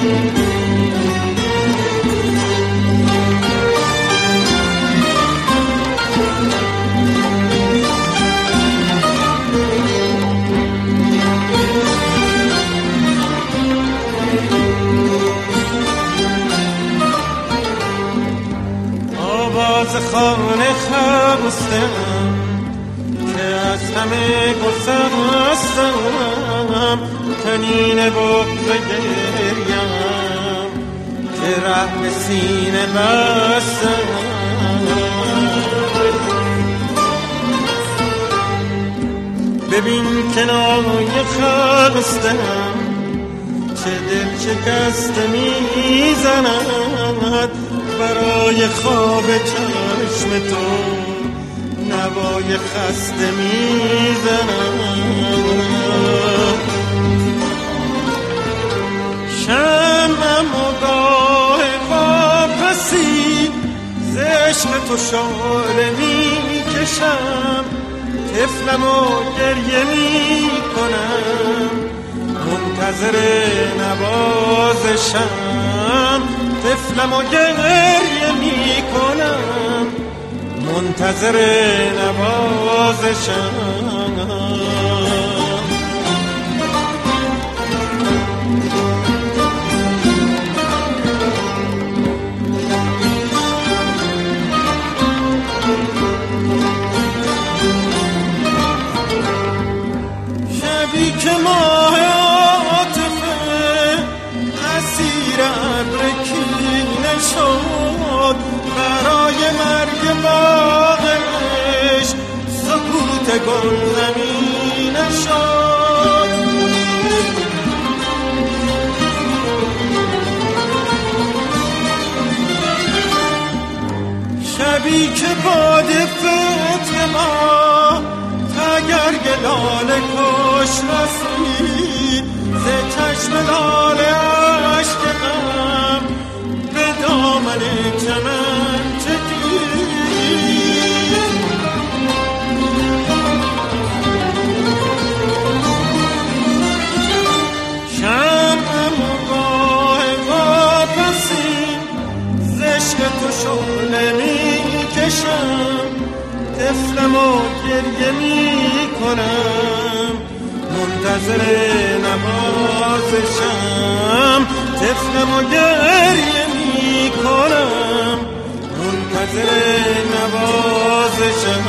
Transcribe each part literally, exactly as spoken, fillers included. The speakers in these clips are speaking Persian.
خانه خستم که از همه گسستم، تنین بغض گریم که ره به سینه بستم. ببین کنایه خستم چه دل شکسته میزند، برای خواب چشم تو نوای خسته میزنم. شمعم و گاه واپسی ز عشق تو شعله میکشم، طفلم و گریه میکنم منتظر نوازشم. طفلم و گریه می کنم منتظر نوازشم. شبی که ماه عاطفه اسیر ابر کینه شد، برای مرگ باغش سکوت گل زمینه شد. شبی که باد فتح ما تگرگ لاله کش رسید، ز چشم لاله عشق غم به دامن چمن چکید. شمعم و گاه واپسی ز عشق تو شعله میکشم، طفلم و گریه میکنم منتظر نوازشم. طفلم و گریه میکنم منتظر نوازشم.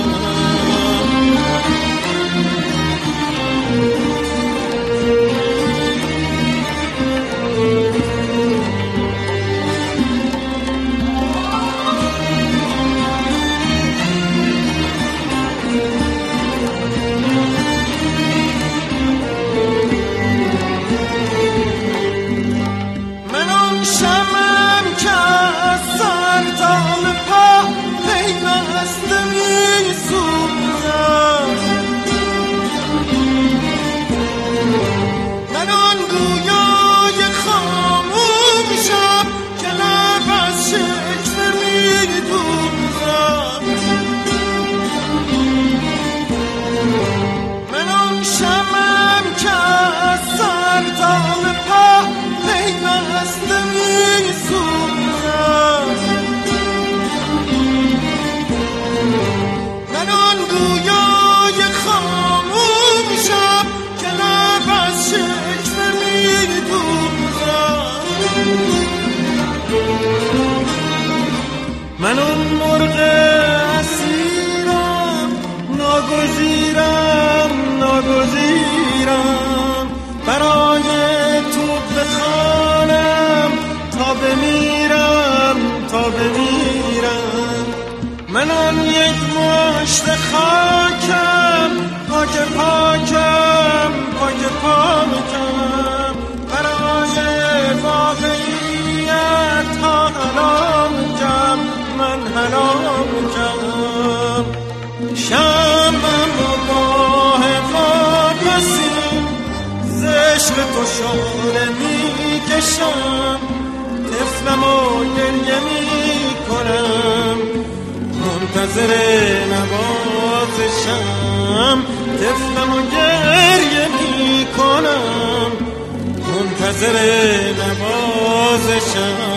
من اون مرغ اسیرم، ناگزیرم ناگزیرم، برای تو بخوانم تا بمیرم تا بمیرم. من آن یک مشت خاکم، پاک پاکم پاک پاکم، برای واقعیت ها حلام جم من حلام جم. شمعم و گاه واپسی ز عشق تو شعله میکشم، طفلم و گریه میکنم منتظر نوازشم. طفلم و گریه میکنم منتظر منتظر نوازشم.